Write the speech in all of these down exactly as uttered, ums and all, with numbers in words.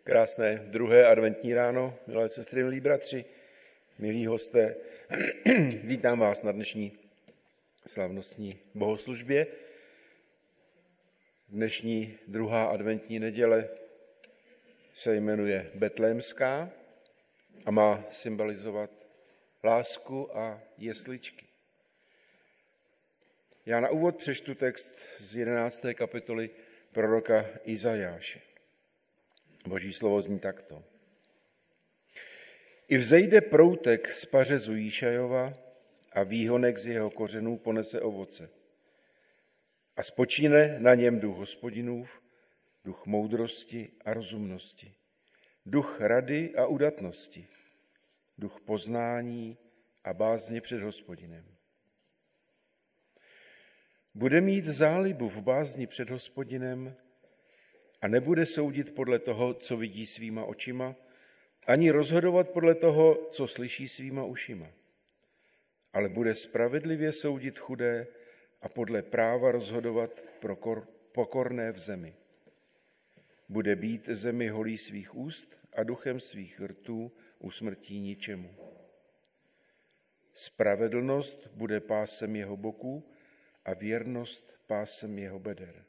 Krásné druhé adventní ráno, milé sestry, milí bratři, milí hosté. Vítám vás na dnešní slavnostní bohoslužbě. Dnešní druhá adventní neděle se jmenuje Betlémská a má symbolizovat lásku a jesličky. Já na úvod přečtu text z jedenácté kapitoly proroka Izajáše. Boží slovo zní takto. I vzejde proutek z pařezu Jíšajova a výhonek z jeho kořenů ponese ovoce. A spočíne na něm duch Hospodinův, duch moudrosti a rozumnosti, duch rady a udatnosti, duch poznání a bázně před Hospodinem. Bude mít zálibu v bázni před Hospodinem a nebude soudit podle toho, co vidí svýma očima, ani rozhodovat podle toho, co slyší svýma ušima. Ale bude spravedlivě soudit chudé a podle práva rozhodovat pro pokorné v zemi. Bude být zemi holí svých úst a duchem svých rtů usmrtí ničemu. Spravedlnost bude pásem jeho boků a věrnost pásem jeho beder.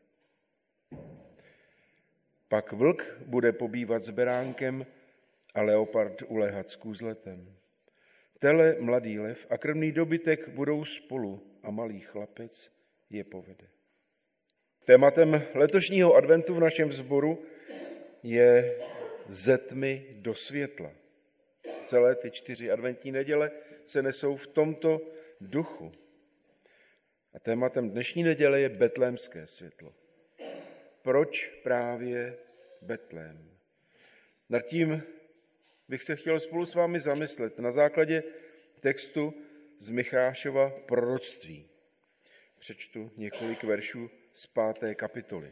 Pak vlk bude pobývat s beránkem a leopard uléhat s kůzletem. Tele, mladý lev a krmný dobytek budou spolu a malý chlapec je povede. Tématem letošního adventu v našem sboru je ze tmy do světla. Celé ty čtyři adventní neděle se nesou v tomto duchu. A tématem dnešní neděle je betlémské světlo. Proč právě Betlém? Nad tím bych se chtěl spolu s vámi zamyslet na základě textu z Michášova proroctví. Přečtu několik veršů z páté kapitoly.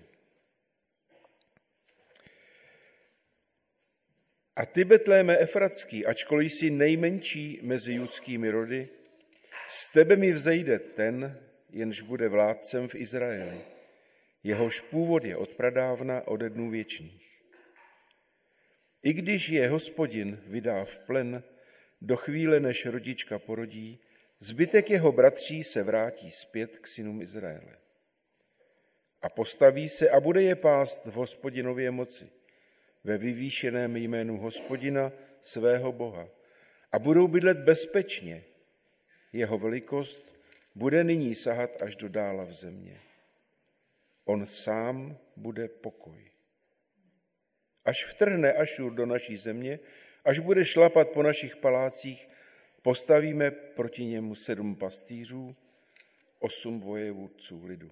A ty, Betléme Efratský, ačkoliv jsi nejmenší mezi judskými rody, z tebe mi vzejde ten, jenž bude vládcem v Izraeli. Jehož původ je od pradávna, ode dnů věčných. I když je Hospodin vydá v plen do chvíle, než rodička porodí, zbytek jeho bratří se vrátí zpět k synům Izraele. A postaví se a bude je pást v Hospodinově moci, ve vyvýšeném jménu Hospodina, svého Boha. A budou bydlet bezpečně. Jeho velikost bude nyní sahat až do dála v země. On sám bude pokoj. Až vtrhne Ašur do naší země, až bude šlapat po našich palácích, postavíme proti němu sedm pastýřů, osm vojevůdců lidu.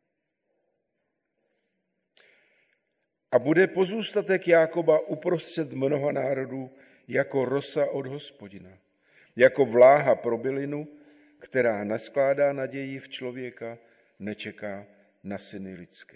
A bude pozůstatek Jákoba uprostřed mnoha národů jako rosa od Hospodina, jako vláha pro bylinu, která naskládá naději v člověka, nečeká na syny lidské.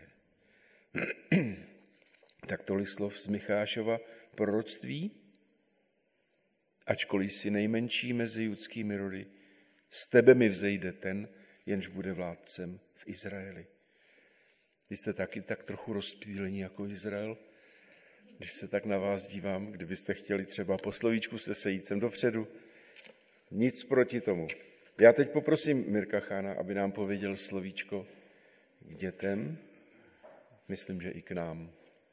Tak tolik slov z Michášova proroctví. Ačkoliv jsi nejmenší mezi judskými rody, z tebe mi vzejde ten, jenž bude vládcem v Izraeli. Vy jste taky tak trochu rozptýlení jako Izrael, když se tak na vás dívám, kdybyste chtěli třeba po slovíčku se sejít sem dopředu. Nic proti tomu. Já teď poprosím Mirka Chána, aby nám pověděl slovíčko k dětem, myslím, že i k nám.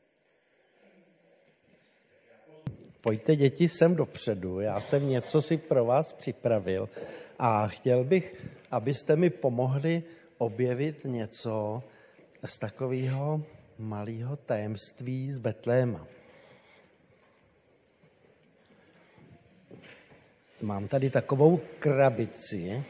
Pojďte, děti, sem dopředu. Já jsem něco si pro vás připravil a chtěl bych, abyste mi pomohli objevit něco z takového malého tajemství z Betléma. Mám tady takovou krabici.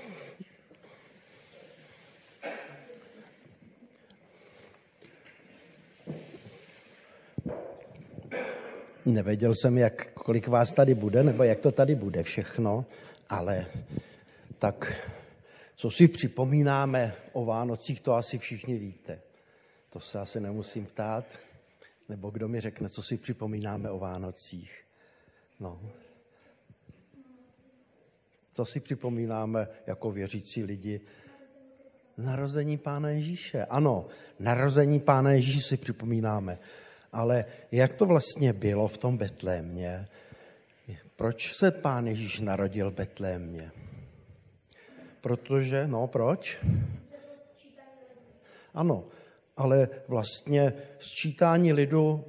Nevěděl jsem, jak, kolik vás tady bude, nebo jak to tady bude všechno, ale tak, co si připomínáme o Vánocích, to asi všichni víte. To se asi nemusím ptát, nebo kdo mi řekne, co si připomínáme o Vánocích. No. Co si připomínáme jako věřící lidi? Narození Pána Ježíše. Ano, narození Pána Ježíše si připomínáme. Ale jak to vlastně bylo v tom Betlémě? Proč se Pán Ježíš narodil v Betlémě? Protože, no proč? Ano, ale vlastně sčítání lidu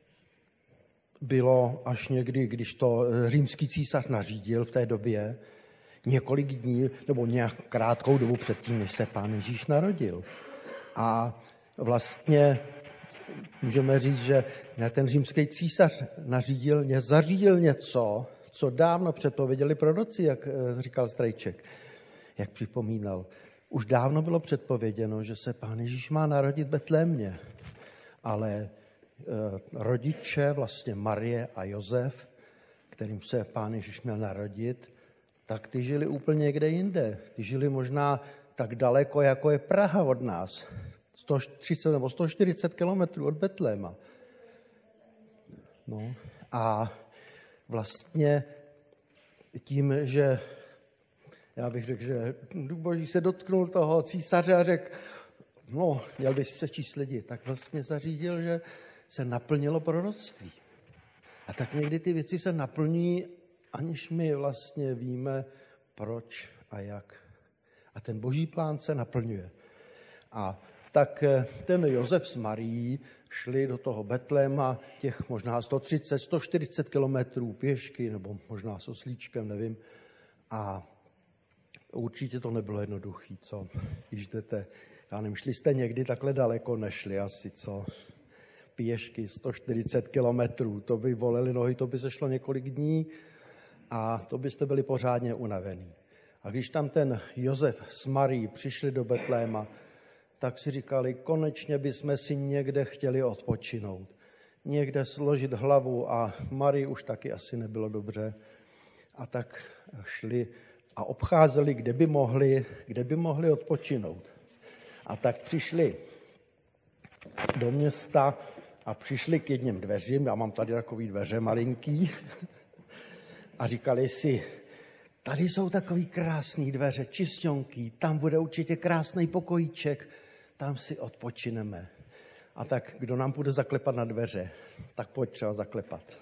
bylo až někdy, když to římský císař nařídil v té době, několik dní nebo nějak krátkou dobu předtím, než se Pán Ježíš narodil. A vlastně můžeme říct, že ten římský císař nařídil, zařídil něco, co dávno předpověděli proroci, jak říkal Strejček, jak připomínal. Už dávno bylo předpověděno, že se Pán Ježíš má narodit v Betlémě, ale rodiče, vlastně Marie a Josef, kterým se Pán Ježíš měl narodit, tak ty žili úplně někde jinde. Ty žili možná tak daleko, jako je Praha od nás. sto třicet nebo sto čtyřicet kilometrů od Betléma. No a vlastně tím, že já bych řekl, že Duch Boží se dotknul toho císaře a řekl, no, měl by si se číst lidi, tak vlastně zařídil, že se naplnilo proroctví. A tak někdy ty věci se naplní, aniž my vlastně víme, proč a jak. A ten Boží plán se naplňuje. A tak ten Josef s Marií šli do toho Betléma těch možná sto třicet, sto čtyřicet kilometrů pěšky, nebo možná s oslíčkem, nevím. A určitě to nebylo jednoduché, co? Když jdete, já nevím, šli jste někdy takhle daleko, nešli asi, co? Pěšky sto čtyřicet kilometrů, to by bolely nohy, to by se šlo několik dní a to byste byli pořádně unavený. A když tam ten Josef s Marií přišli do Betléma, tak si říkali, konečně bychom si někde chtěli odpočinout. Někde složit hlavu a Marii už taky asi nebylo dobře. A tak šli a obcházeli, kde by mohli, kde by mohli odpočinout. A tak přišli do města a přišli k jedním dveřím, já mám tady takový dveře malinký, a říkali si, tady jsou takový krásný dveře, čisťonký, tam bude určitě krásný pokojíček, tam si odpočineme. A tak kdo nám bude zaklepat na dveře, tak pojď třeba zaklepat.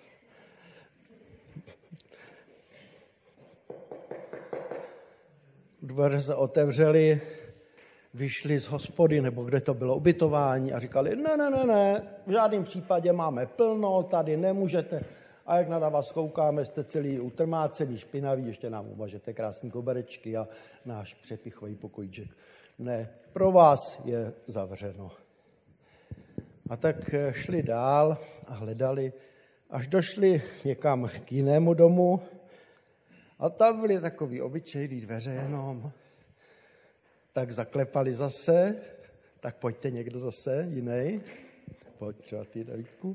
Dveře se otevřely, vyšli z hospody, nebo kde to bylo ubytování a říkali, ne, ne, ne, ne, v žádném případě máme plno, tady nemůžete. A jak na vás koukáme, jste celý utrmácený, špinavý, ještě nám uvažete krásný koberečky a náš přepichový pokojíček. Ne, pro vás je zavřeno. A tak šli dál a hledali, až došli někam k jinému domu a tam byly takový obyčejný dveře jenom. Tak zaklepali zase, tak pojďte někdo zase, jiný. Pojď třeba ty, Davidku.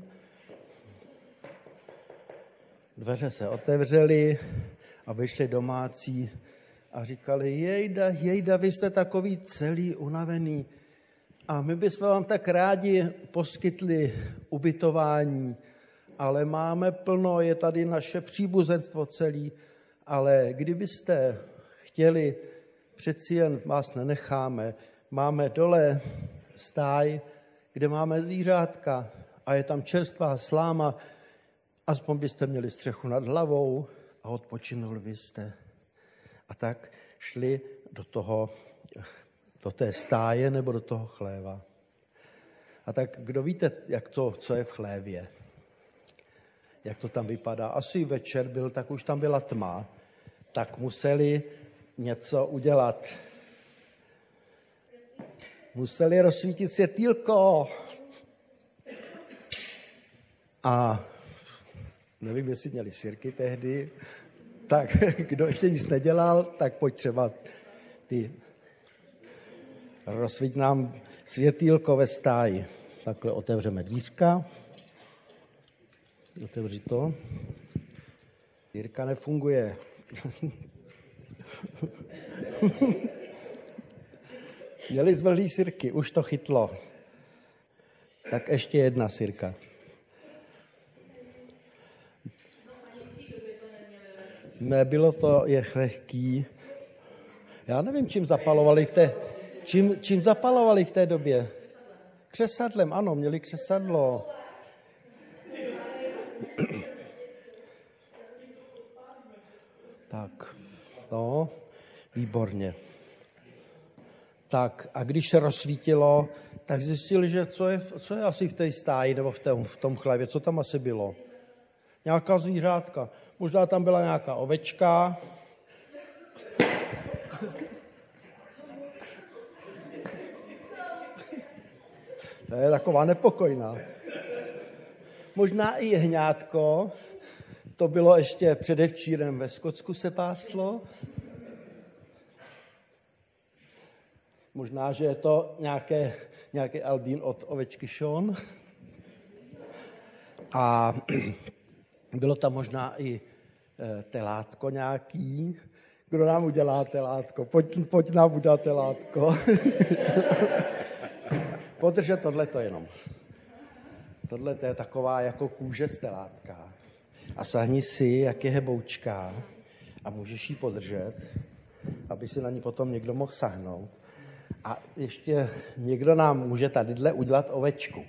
Dveře se otevřely a vyšli domácí a říkali, jejda, jejda, vy jste takový celý unavený a my bychom vám tak rádi poskytli ubytování, ale máme plno, je tady naše příbuzenstvo celý, ale kdybyste chtěli, přeci jen vás nenecháme, máme dole stáj, kde máme zvířátka a je tam čerstvá sláma, aspoň byste měli střechu nad hlavou a odpočinuli byste. A tak šli do toho, do té stáje nebo do toho chléva. A tak kdo víte, jak to, co je v chlévě? Jak to tam vypadá? Asi večer byl, tak už tam byla tma, tak museli něco udělat. Museli rozsvítit světýlko. A nevím, jestli měli sirky tehdy, tak kdo ještě nic nedělal, tak pojď třeba ty rozsvíť nám světýlko ve stáji. Takhle otevřeme dvířka. Otevři to. Sirka nefunguje. Měli zvlhlý sirky, už to chytlo. Tak ještě jedna sirka. Nebylo to je lehký. Já nevím, čím zapalovali v té, čím, čím zapalovali v té době. Křesadlem, ano, měli křesadlo. Tak, no, výborně. Tak a když se rozsvítilo, tak zjistili, že co je, co je asi v té stáji nebo v tom, v tom chlevě, co tam asi bylo. Nějaká zvířátka. Možná tam byla nějaká ovečka. To je taková nepokojná. Možná i jehňátko. To bylo ještě předevčírem ve Skotsku se páslo. Možná, že je to nějaké, nějaký albín od ovečky Sean. A bylo tam možná i telátko nějaký. Kdo nám udělá telátko? Pojď, pojď nám udělat telátko. Podržet tohleto jenom. Tohle je taková jako kůže z telátka. A sahni si, jak je heboučká a můžeš ji podržet, aby si na ní potom někdo mohl sahnout. A ještě někdo nám může tadyhle udělat ovečku.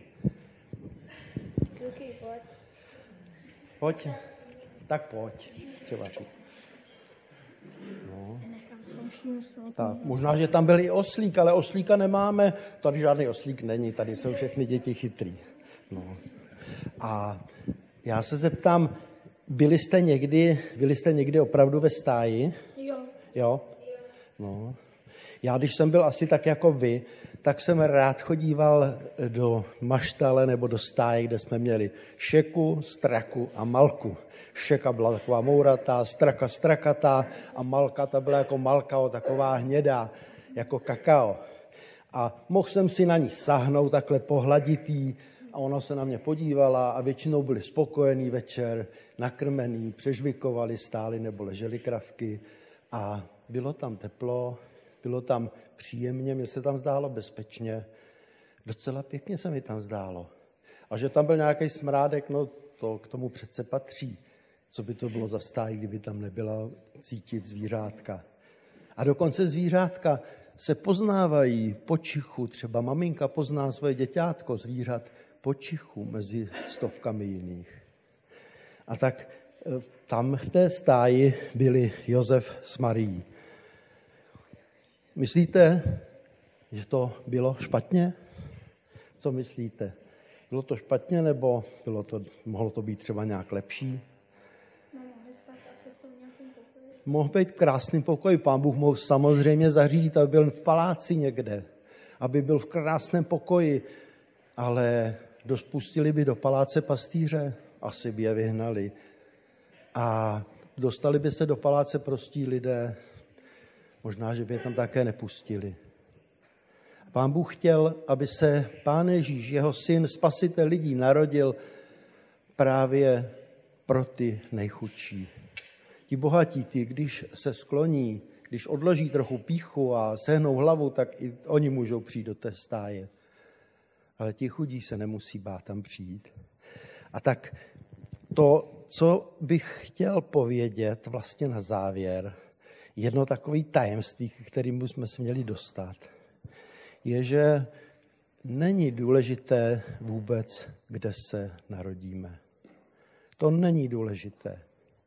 Luky, pojď. Pojď. Tak pojď. Třeba tu. No. Tak, možná, že tam byl i oslík, ale oslíka nemáme. Tady žádný oslík není, tady jsou všechny děti chytrý. No. A já se zeptám, byli jste někdy, byli jste někdy opravdu ve stáji? Jo. Jo? No. Já, když jsem byl asi tak jako vy, tak jsem rád chodíval do maštale nebo do stáje, kde jsme měli šeku, straku a malku. Šeka byla taková mouratá, straka strakatá a malka ta byla jako malkao, taková hnědá, jako kakao. A mohl jsem si na ní sahnout, takhle pohladit jí, a ona se na mě podívala a většinou byli spokojení večer, nakrmení, přežvikovali, stáli nebo leželi kravky a bylo tam teplo, bylo tam příjemně, mně se tam zdálo bezpečně, docela pěkně se mi tam zdálo. A že tam byl nějaký smrádek, no to k tomu přece patří. Co by to bylo za stáj, kdyby tam nebyla cítit zvířátka. A dokonce zvířátka se poznávají po čichu, třeba maminka pozná svoje děťátko zvířat po čichu mezi stovkami jiných. A tak tam v té stáji byli Josef s Marií. Myslíte, že to bylo špatně? Co myslíte? Bylo to špatně, nebo bylo to, mohlo to být třeba nějak lepší? No, mohli spát asi v tom nějakém pokoji. Mohl být krásný pokoj. Pán Bůh mohl samozřejmě zařídit, aby byl v paláci někde, aby byl v krásném pokoji, ale dospustili by do paláce pastýře, asi by je vyhnali. A dostali by se do paláce prostí lidé, možná, že by je tam také nepustili. Pán Bůh chtěl, aby se Pán Ježíš, jeho syn, spasitel lidí, narodil právě pro ty nejchudší. Ti bohatí, ty, když se skloní, když odloží trochu pýchu a sehnou hlavu, tak i oni můžou přijít do té stáje. Ale ti chudí se nemusí bát tam přijít. A tak to, co bych chtěl povědět vlastně na závěr, jedno takové tajemství, k kterému jsme se měli dostat, je, že není důležité vůbec, kde se narodíme. To není důležité.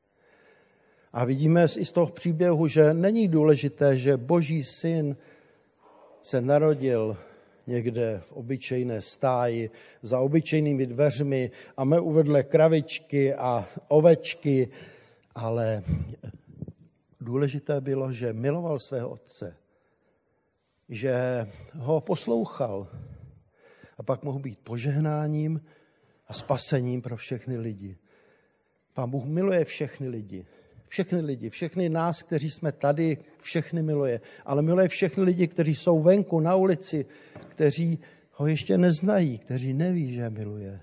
A vidíme i z toho příběhu, že není důležité, že Boží syn se narodil někde v obyčejné stáji, za obyčejnými dveřmi a my uvedle kravičky a ovečky, ale důležité bylo, že miloval svého otce, že ho poslouchal a pak mohl být požehnáním a spasením pro všechny lidi. Pán Bůh miluje všechny lidi. Všechny lidi, všechny nás, kteří jsme tady, všechny miluje. Ale miluje všechny lidi, kteří jsou venku na ulici, kteří ho ještě neznají, kteří neví, že miluje.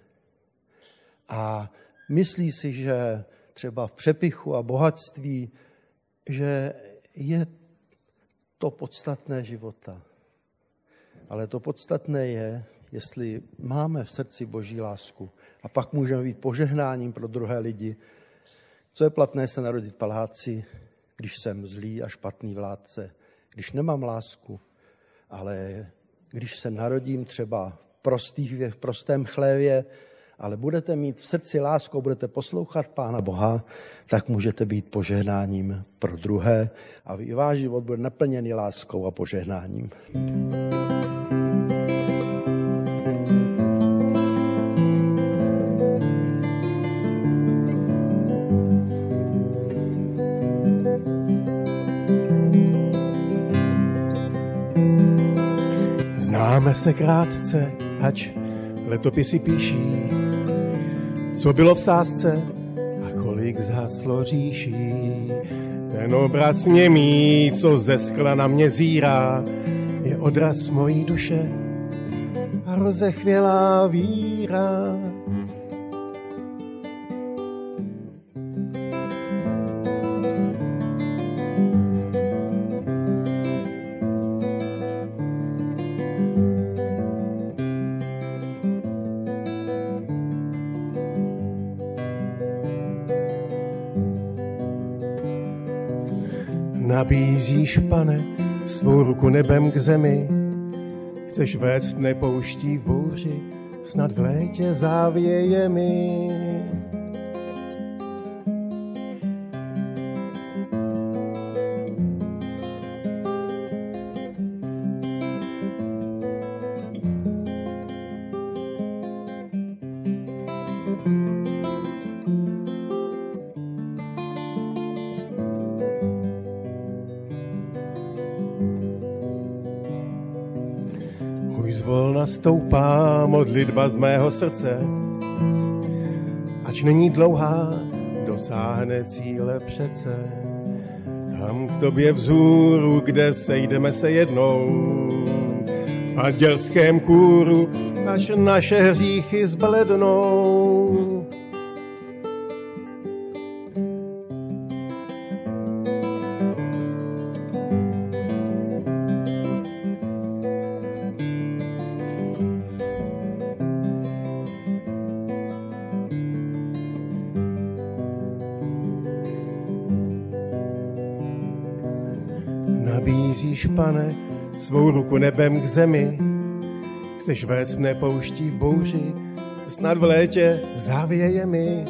A myslí si, že třeba v přepichu a bohatství, že je to podstatné života. Ale to podstatné je, jestli máme v srdci Boží lásku a pak můžeme být požehnáním pro druhé lidi. Co je platné se narodit v paláci, když jsem zlý a špatný vládce, když nemám lásku, ale když se narodím třeba v prostých, prostém chlévě ale budete mít v srdci lásku, budete poslouchat Pána Boha, tak můžete být požehnáním pro druhé a váš život bude naplněný láskou a požehnáním. Známe se krátce, ač letopisy píší, co bylo v sázce a kolik zhaslo říší. Ten obraz němý, co ze skla na mě zírá, je odraz mojí duše a rozechvělá víra. Nabízíš, Pane, svou ruku nebem k zemi, chceš vést nepouští v bouři, snad v létě závěje mi. Zvolna stoupá modlitba z mého srdce, ač není dlouhá, dosáhne cíle přece. Tam k tobě vzhůru, kde sejdeme se jednou, v andělském kůru, až naše hříchy zblednou. Nabízíš, Pane, svou ruku nebem k zemi, chceš vést mne pouští v bouři, snad v létě závěje mi.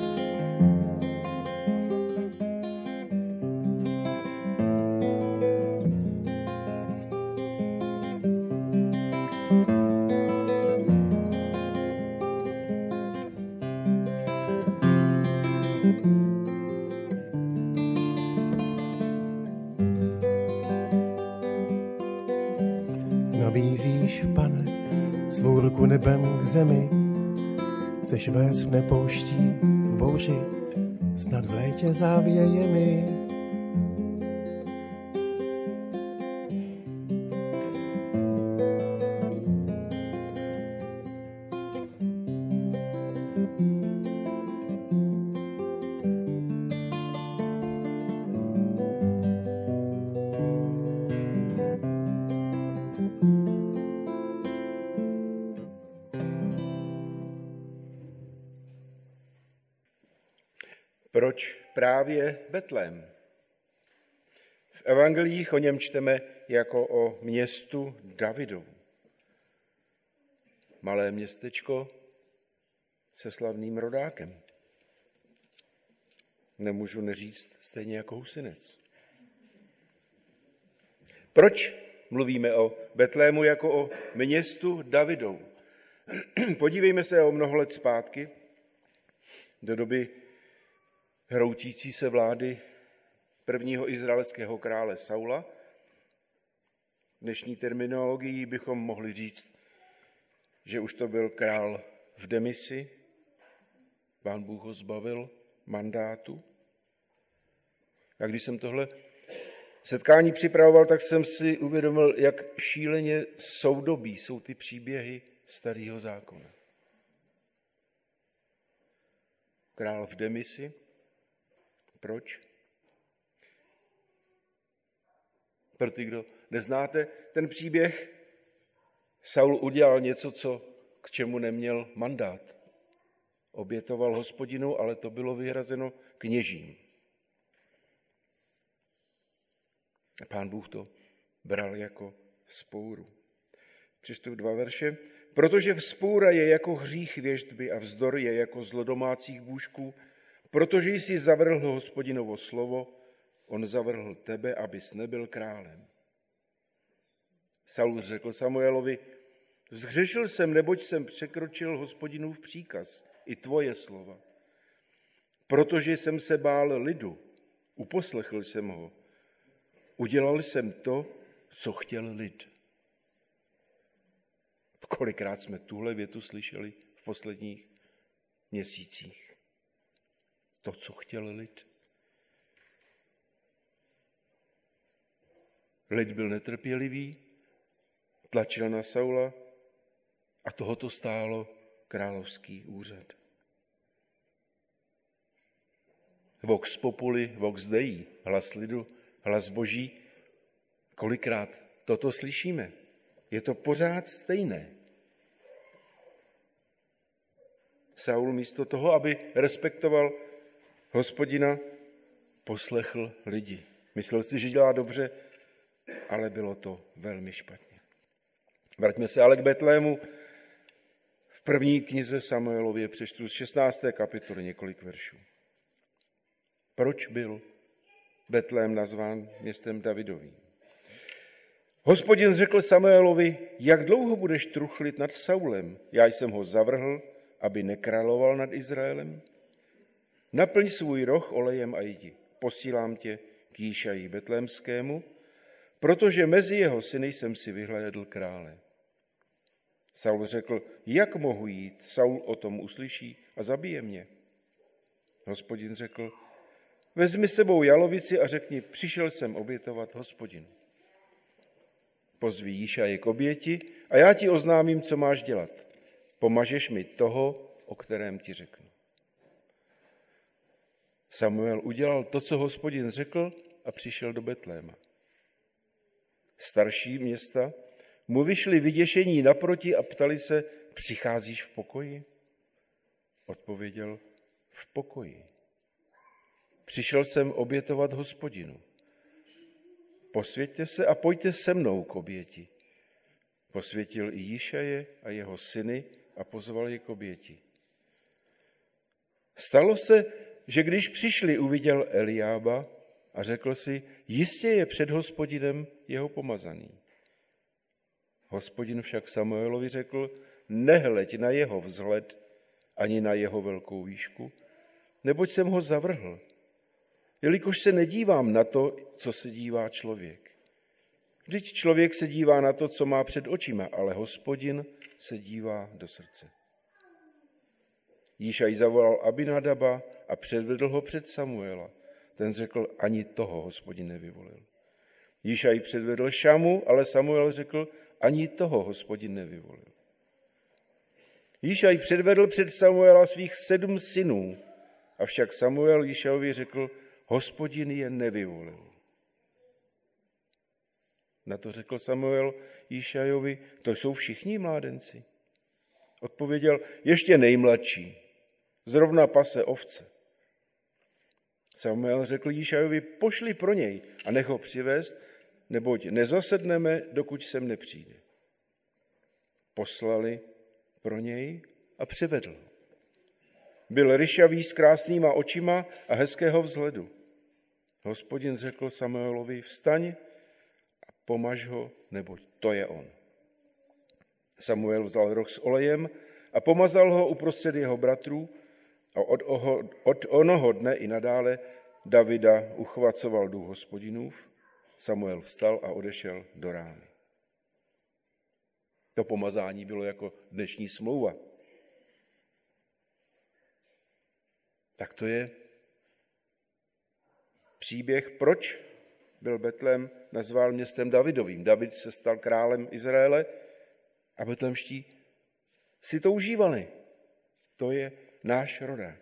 Nabízíš, Pane, svou ruku nebem k zemi, chceš vést mne pouští v bouři, snad v létě závěje mi. Proč právě Betlém? V evangelích o něm čteme jako o městu Davidovu. Malé městečko se slavným rodákem. Nemůžu neříct stejně jako Husinec. Proč mluvíme o Betlému jako o městu Davidovu? Podívejme se o mnoho let zpátky do doby hroutící se vlády prvního izraelského krále Saula. Dnešní terminologií bychom mohli říct, že už to byl král v demisi, Pán Bůh ho zbavil mandátu. A když jsem tohle setkání připravoval, tak jsem si uvědomil, jak šíleně soudobí jsou ty příběhy Starého zákona. Král v demisi. Proč? Pro ty, kdo neznáte ten příběh, Saul udělal něco, co k čemu neměl mandát. Obětoval Hospodinu, ale to bylo vyhrazeno kněžím. A Pán Bůh to bral jako vzpouru. Přečtu dva verše. protože vzpoura je jako hřích věštby a vzdor je jako zlodomácích bůžků, protože jsi zavrhl Hospodinovo slovo, on zavrhl tebe, abys nebyl králem. Saul řekl Samuelovi, zhřešil jsem, neboť jsem překročil Hospodinův příkaz, i tvoje slova. Protože jsem se bál lidu, uposlechl jsem ho, udělal jsem to, co chtěl lid. Kolikrát jsme tuhle větu slyšeli v posledních měsících? To, co chtěl lid. Lid byl netrpělivý, tlačil na Saula a tohoto stálo královský úřad. Vox populi, vox dei, hlas lidu, hlas boží. Kolikrát toto slyšíme? Je to pořád stejné. Saul místo toho, aby respektoval Hospodina, poslechl lidi. Myslel si, že dělá dobře, ale bylo to velmi špatně. Vraťme se ale k Betlému. V první knize Samuelově přečtu z šestnácté kapitoly několik veršů. Proč byl Betlém nazván městem Davidovým? Hospodin řekl Samuelovi, jak dlouho budeš truchlit nad Saulem? Já jsem ho zavrhl, aby nekráloval nad Izraelem. Naplň svůj roh olejem a jdi. Posílám tě k Jíšaji betlémskému, protože mezi jeho syny jsem si vyhlédl krále. Saul řekl, jak mohu jít? Saul o tom uslyší a zabije mě. Hospodin řekl, vezmi sebou jalovici a řekni, přišel jsem obětovat Hospodinu. Pozví Jíšaje k oběti a já ti oznámím, co máš dělat. Pomažeš mi toho, o kterém ti řeknu. Samuel udělal to, co Hospodin řekl, a přišel do Betléma. Starší města mu vyšli vyděšení naproti a ptali se, přicházíš v pokoji? Odpověděl, v pokoji. Přišel jsem obětovat Hospodinu. Posvěťte se a pojďte se mnou k oběti. Posvětil i Jíšaje a jeho syny a pozval je k oběti. Stalo se, že když přišli, uviděl Eliába a řekl si, jistě je před Hospodinem jeho pomazaný. Hospodin však Samuelovi řekl, nehleď na jeho vzhled ani na jeho velkou výšku, neboť jsem ho zavrhl. Jelikož se nedívám na to, co se dívá člověk. Vždyť člověk se dívá na to, co má před očima, ale Hospodin se dívá do srdce. Jíšaj zavolal Abinadaba a předvedl ho před Samuela. Ten řekl, ani toho Hospodin nevyvolil. Jíšaj předvedl Šamu, ale Samuel řekl, ani toho Hospodin nevyvolil. Jíšaj předvedl před Samuela svých sedm synů, avšak Samuel Jíšajovi řekl, Hospodin je nevyvolil. Na to řekl Samuel Jíšajovi, to jsou všichni mládenci. Odpověděl, ještě nejmladší, zrovna pase ovce. Samuel řekl Jíšajovi, pošli pro něj a nech ho přivést, neboť nezasedneme, dokud sem nepřijde. Poslali pro něj a přivedl ho. Byl ryšavý s krásnýma očima a hezkého vzhledu. Hospodin řekl Samuelovi, vstaň a pomaž ho, neboť to je on. Samuel vzal roh s olejem a pomazal ho uprostřed jeho bratrů a od, oho, od onoho dne i nadále Davida uchvacoval duch Hospodinův. Samuel vstal a odešel do rány. To pomazání bylo jako dnešní smlouva. Tak to je příběh, proč byl Betlém nazván městem Davidovým. David se stal králem Izraele a betlémští si to užívali. To je náš rodák.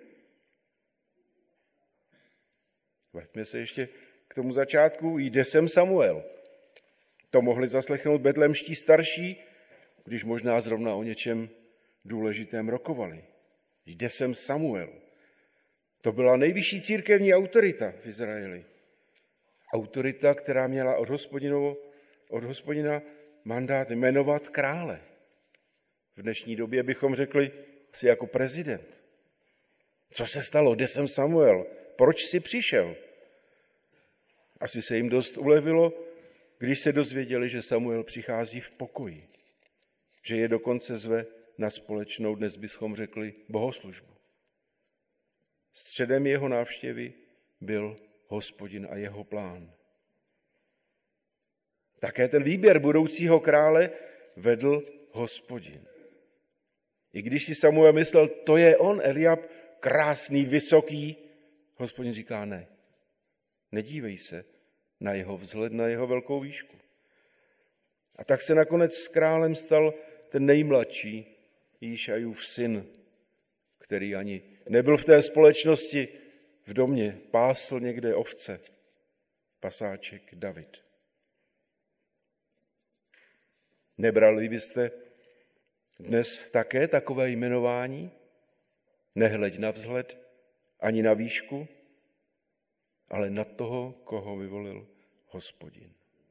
Vraťme se ještě k tomu začátku. Jde sem Samuel. To mohli zaslechnout betlémští starší, když možná zrovna o něčem důležitém rokovali. Jde sem Samuel. To byla nejvyšší církevní autorita v Izraeli. Autorita, která měla od, od Hospodina mandát jmenovat krále. V dnešní době bychom řekli, jsi jako prezident. Co se stalo? Kde jsem Samuel? Proč jsi přišel? Asi se jim dost ulevilo, když se dozvěděli, že Samuel přichází v pokoji. Že je dokonce zve na společnou, dnes bychom řekli, bohoslužbu. Středem jeho návštěvy byl Hospodin a jeho plán. Také ten výběr budoucího krále vedl Hospodin. I když si Samuel myslel, to je on, Eliab, krásný, vysoký, Hospodin říká ne. Nedívej se na jeho vzhled, na jeho velkou výšku. A tak se nakonec s králem stal ten nejmladší, Jíšajův syn, který ani nebyl v té společnosti v domě, pásl někde ovce, pasáček David. Nebrali byste dnes také takové jmenování? Nehleď na vzhled, ani na výšku, ale na toho, koho vyvolil Hospodin.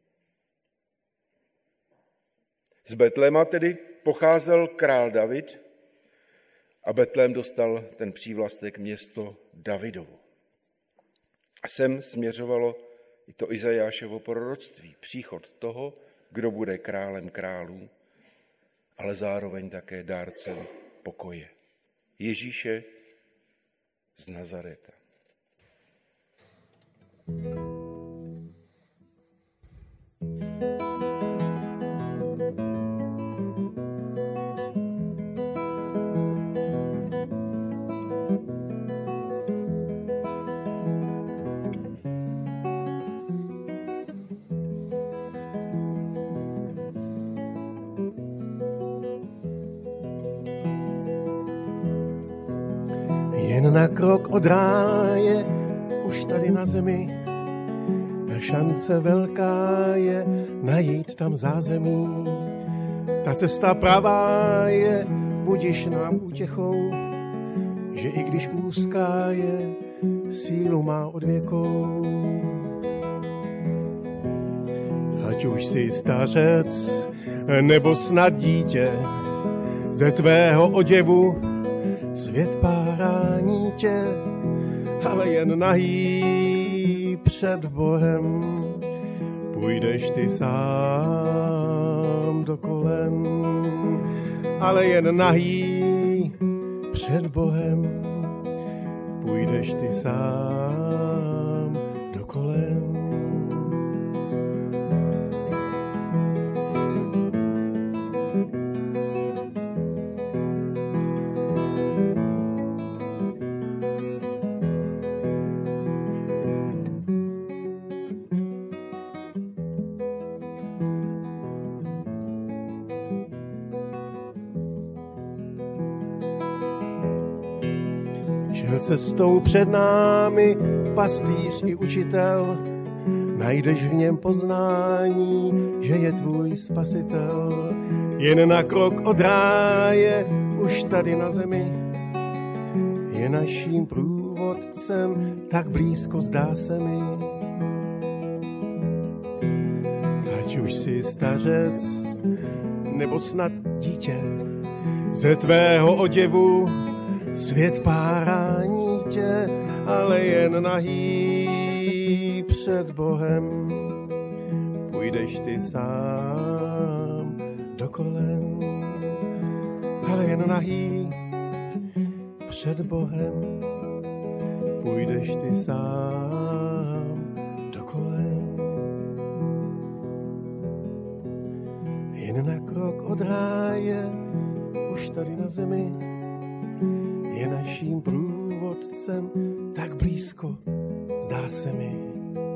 Z Betléma tedy pocházel král David a Betlém dostal ten přívlastek město Davidovo. A sem směřovalo i to Izajášovo proroctví, příchod toho, kdo bude králem králů, ale zároveň také dárcem pokoje. Ježíše z Nazareta. Jen na krok od ráje, už tady na zemi, ta šance velká je najít tam zázemí. Ta cesta pravá je, budiš nám útěchou, že i když úzká je, sílu má od věkou. Ať už jsi stařec, nebo snad dítě, ze tvého oděvu svět párání tě, ale jen nahý před Bohem půjdeš ty sám do kolen, ale jen nahý před Bohem půjdeš ty sám do kolen. Cestou před námi pastýř i učitel, najdeš v něm poznání, že je tvůj spasitel. Jen na krok od ráje, už tady na zemi, je naším průvodcem, tak blízko zdá se mi. Ať už jsi stařec, nebo snad dítě, ze tvého oděvu svět párání tě, ale jen nahý před Bohem půjdeš ty sám do kolen, ale jen nahý před Bohem půjdeš ty sám do kolen. Jen na krok od ráje, už tady na zemi, je naším průvodcem, tak blízko, zdá se mi.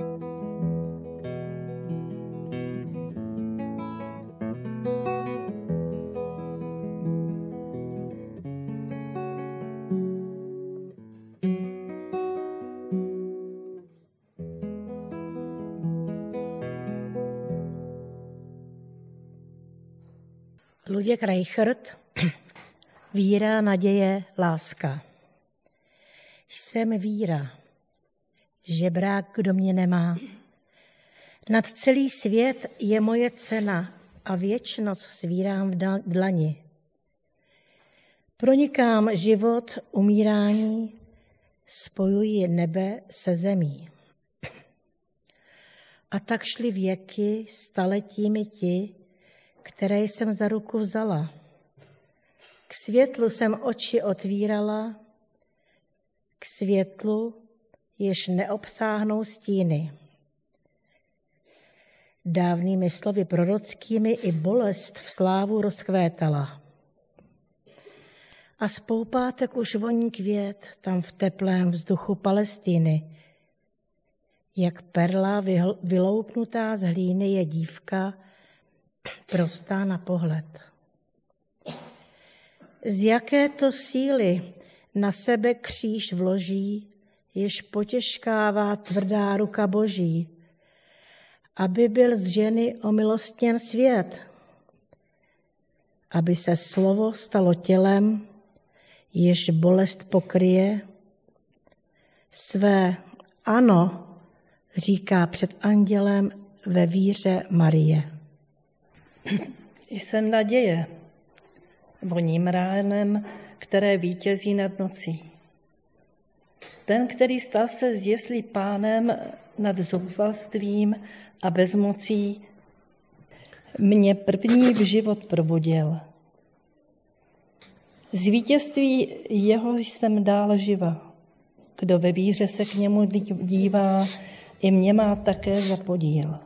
Luděk Reichert, Víra, naděje, láska. Jsem víra, žebrák, kdo mě nemá. Nad celý svět je moje cena a věčnost svírám v dlani. Pronikám život, umírání, spojuji nebe se zemí. A tak šly věky staletími ti, které jsem za ruku vzala. K světlu jsem oči otvírala, k světlu, jež neobsáhnou stíny. Dávnými slovy prorockými i bolest v slávu rozkvétala. A z poupátek už voní květ tam v teplém vzduchu Palestiny. Jak perla vyloupnutá z hlíny je dívka, prostá na pohled. Z jaké to síly na sebe kříž vloží, jež potěžkává tvrdá ruka Boží, aby byl z ženy omilostněn svět, aby se slovo stalo tělem, jež bolest pokryje. Své ano říká před andělem ve víře Marie. Jsem naděje, voním ránem, které vítězí nad nocí. Ten, který stal se z jeslí pánem nad zoufalstvím a bezmocí, mě první v život probudil. Z vítězství jeho jsem dál živa. Kdo ve víře se k němu dívá, i mě má také za podíl.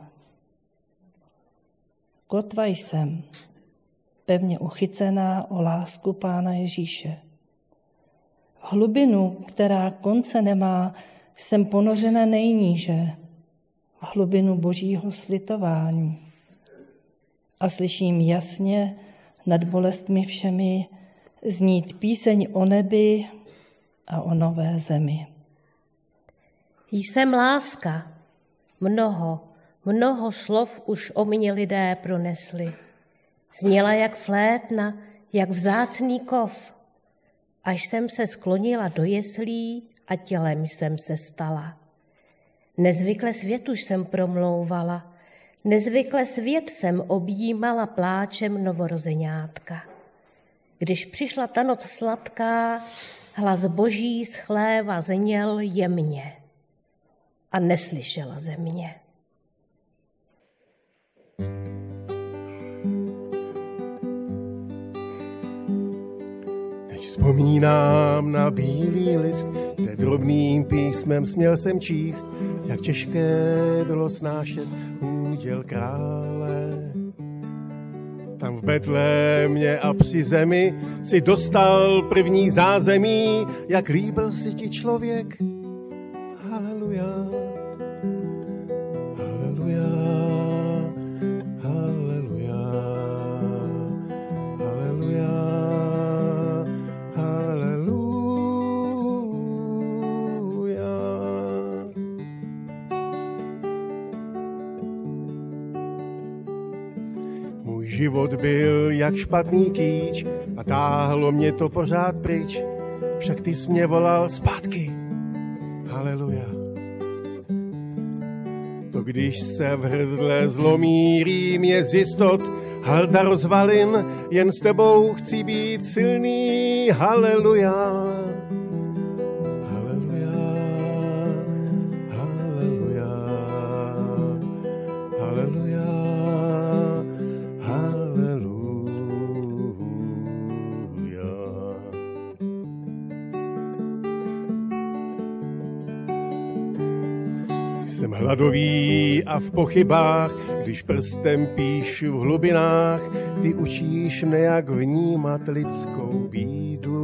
Kotva jsem, pevně uchycená o lásku Pána Ježíše. V hlubinu, která konce nemá, jsem ponořena nejníže, v hlubinu Božího slitování. A slyším jasně nad bolestmi všemi znít píseň o nebi a o nové zemi. Jsem láska. Mnoho, mnoho slov už o mě lidé pronesli. Zněla jak flétna, jak vzácný kov. Až jsem se sklonila do jeslí a tělem jsem se stala. Nezvykle světu jsem promlouvala, nezvykle svět jsem objímala pláčem novorozeňátka. Když přišla ta noc sladká, hlas Boží z chléva zněl jemně a neslyšela země. Teď vzpomínám na bílý list, kde drobným písmem směl jsem číst, jak těžké bylo snášet úděl krále. Tam v Betlémě a při zemi si dostal první zázemí, jak líbil si ti člověk. Haleluja, haleluja, haleluja, haleluja, haleluja. Můj život byl jak špatný kýč a táhlo mě to pořád pryč, však ty jsi mě volal zpátky. Haleluja. To když se v hrdle zlomí rým je z jistot, halda rozvalin, jen s tebou chci být silný. Haleluja. Haleluja. Haleluja. Haleluja. Haleluja. Jsem hladový a v pochybách, když prstem píšu v hlubinách, ty učíš mne, jak vnímat lidskou bídu.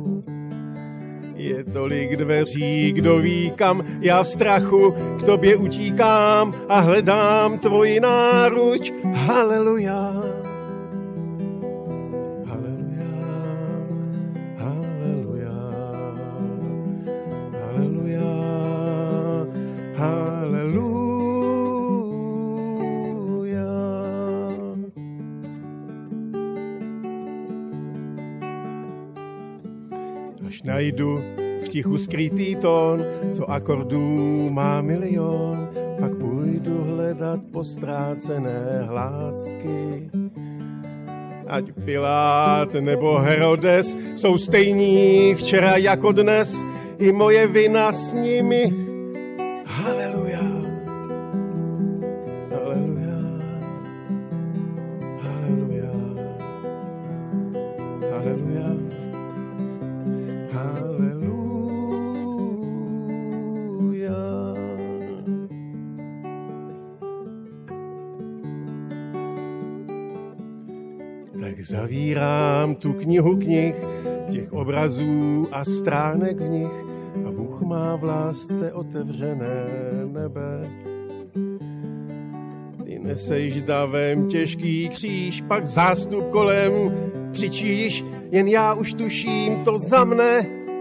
Je tolik dveří, kdo ví kam, já v strachu k tobě utíkám a hledám tvoji náruč. Haleluja. Najdu v tichu skrytý tón, co akordů má milion, pak půjdu hledat postrácené hlásky. ať Pilát nebo Herodes jsou stejní včera jako dnes, i moje vina s nimi. Haleluja. Haleluja. Haleluja. Haleluja. Haleluja. Tak zavírám tu knihu knih, těch obrazů a stránek v nich, a Bůh má v lásce otevřené nebe. Ty neseš davem těžký kříž, pak zástup kolem křičíš, jen já už tuším to za mne.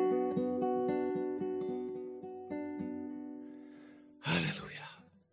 Haleluja.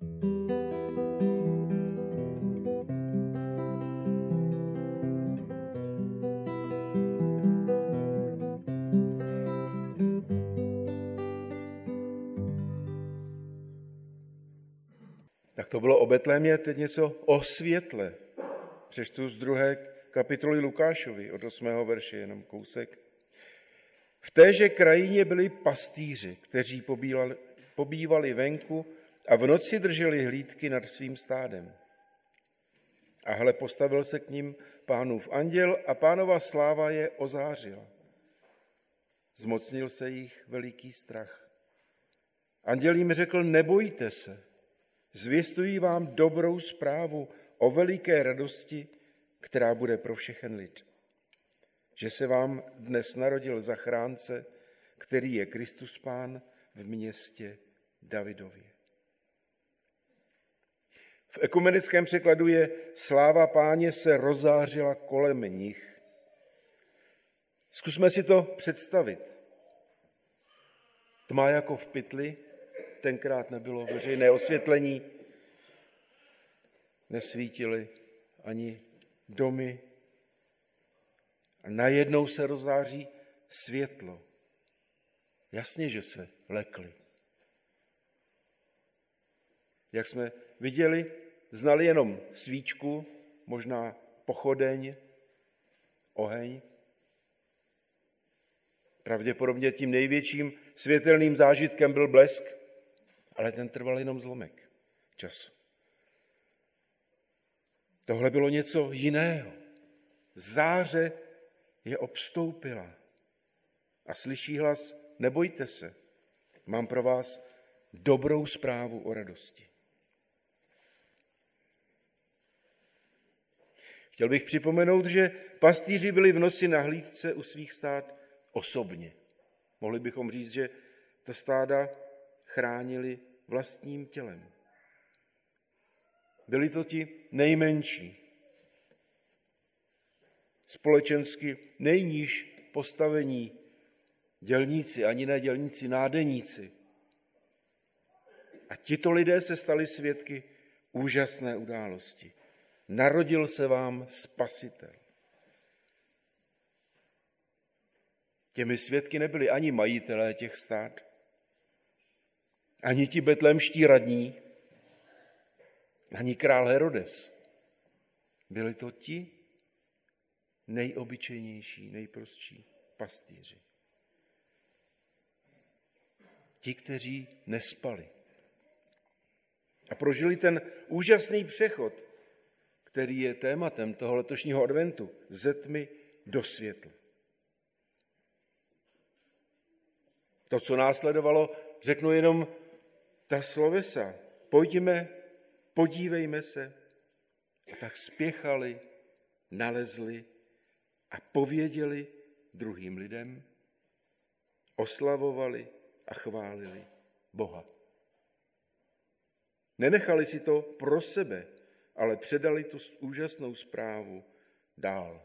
Tak to bylo o Betlémě, teď něco o světle. Přečtu z druhé kapitoly Lukášovi, od osmého verše, jenom kousek. V téže krajině byli pastýři, kteří pobývali, pobývali venku a v noci drželi hlídky nad svým stádem. A hle, postavil se k ním Pánův anděl a Pánova sláva je ozářila. Zmocnil se jich veliký strach. Anděl jim řekl, nebojte se, zvěstují vám dobrou zprávu o veliké radosti, která bude pro všechen lid. Že se vám dnes narodil zachránce, který je Kristus Pán v městě Davidově. V ekumenickém překladu je sláva Páně se rozářila kolem nich. Zkusme si to představit. Tma jako v pytli, tenkrát nebylo veřejné osvětlení, nesvítily ani domy. A najednou se rozáří světlo. Jasně, že se lekli. Jak jsme viděli, znali jenom svíčku, možná pochodeň, oheň. Pravděpodobně tím největším světelným zážitkem byl blesk, ale ten trval jenom zlomek času. Tohle bylo něco jiného. Záře je obstoupila a slyší hlas, nebojte se, mám pro vás dobrou zprávu o radosti. Chtěl bych připomenout, že pastýři byli v noci na hlídce u svých stád osobně. Mohli bychom říct, že ta stáda chránili vlastním tělem. Byli to ti nejmenší, společensky nejníž postavení dělníci, ani ne dělníci, nádeníci. A tito lidé se stali svědky úžasné události. Narodil se vám Spasitel. Těmi svědky nebyli ani majitelé těch stád, ani ti betlémští radní, ani král Herodes. Byli to ti nejobyčejnější, nejprostší pastýři. Ti, kteří nespali. A prožili ten úžasný přechod, který je tématem toho letošního adventu, ze tmy do světla. To, co následovalo, řeknu jenom ta slovesa. Pojďme, podívejme se. A tak spěchali, nalezli a pověděli druhým lidem, oslavovali a chválili Boha. Nenechali si to pro sebe, ale předali tu úžasnou zprávu dál.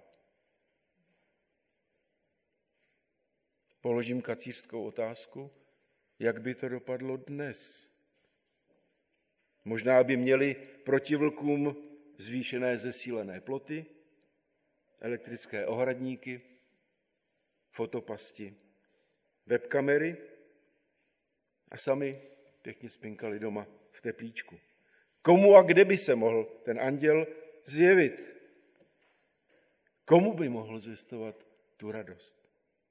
Položím kacířskou otázku, jak by to dopadlo dnes. Možná by měli proti vlkům zvýšené zesílené ploty, elektrické ohradníky, fotopasti, webkamery a sami pěkně spinkali doma v teplíčku. Komu a kde by se mohl ten anděl zjevit? Komu by mohl zvěstovat tu radost?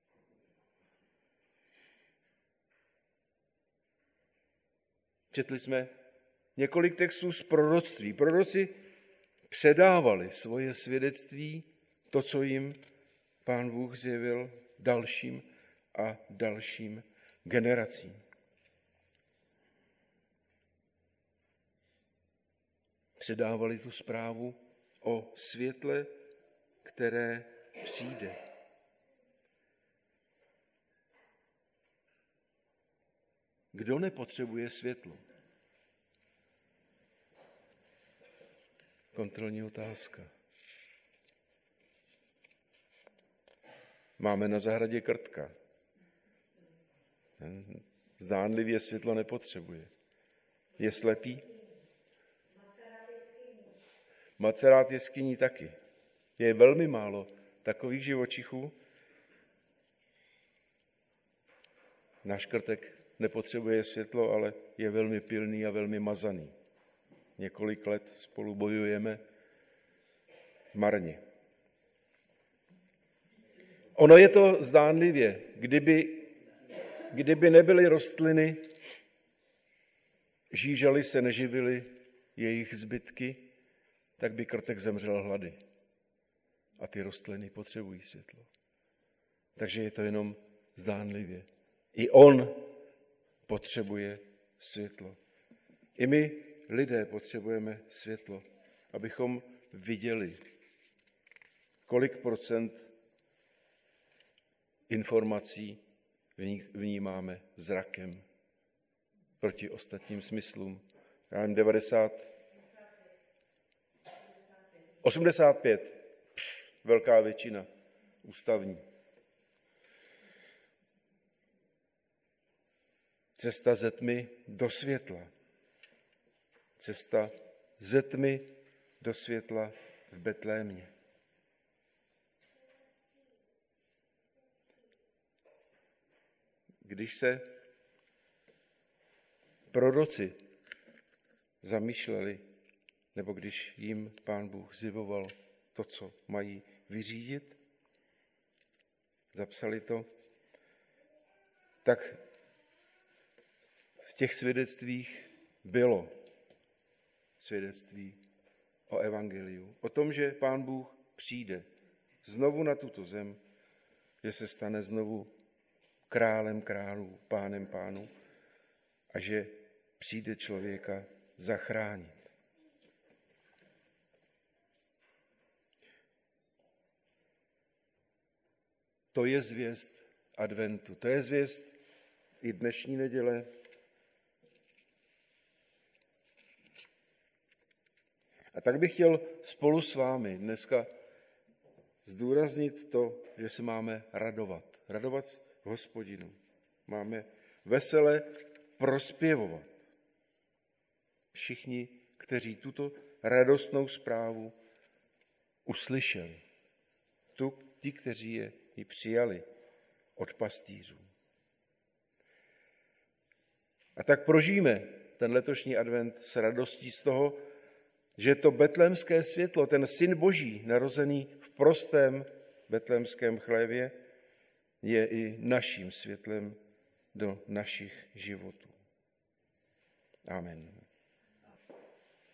Četli jsme několik textů z proroctví. Proroci předávali svoje svědectví, to, co jim Pán Bůh zjevil dalším a dalším generacím. Předávali tu zprávu o světle, které přijde. Kdo nepotřebuje světlo? Kontrolní otázka. Máme na zahradě krtka. Zdánlivě světlo nepotřebuje. Je slepý? Macerát jeskyní taky. Je velmi málo takových živočichů. Náš krtek nepotřebuje světlo, ale je velmi pilný a velmi mazaný. Několik let spolu bojujeme marně. Ono je to zdánlivě. Kdyby, kdyby nebyly rostliny, žížaly se neživily jejich zbytky, tak by krtek zemřel hlady. A ty rostliny potřebují světlo. Takže je to jenom zdánlivě. I on potřebuje světlo. I my, lidé, potřebujeme světlo, abychom viděli, kolik procent informací vnímáme zrakem proti ostatním smyslům. Já nevím, devadesát, osmdesát pět, velká většina, ústavní. Cesta ze tmy do světla. Cesta ze tmy do světla v Betlémě. Když se proroci zamýšleli, nebo když jim Pán Bůh zjevoval to, co mají vyřídit, zapsali to, tak v těch svědectvích bylo svědectví o evangeliu, o tom, že Pán Bůh přijde znovu na tuto zem, že se stane znovu králem králů, pánem pánů a že přijde člověka zachránit. To je zvěst adventu, to je zvěst i dnešní neděle. A tak bych chtěl spolu s vámi dneska zdůraznit to, že se máme radovat. Radovat v Hospodinu. Máme vesele prospěvovat. Všichni, kteří tuto radostnou zprávu uslyšeli. Tu, ti, kteří je ji přijali od pastýřů. A tak prožijeme ten letošní advent s radostí z toho, že to betlémské světlo, ten Syn Boží, narozený v prostém betlémském chlévě, je i naším světlem do našich životů. Amen.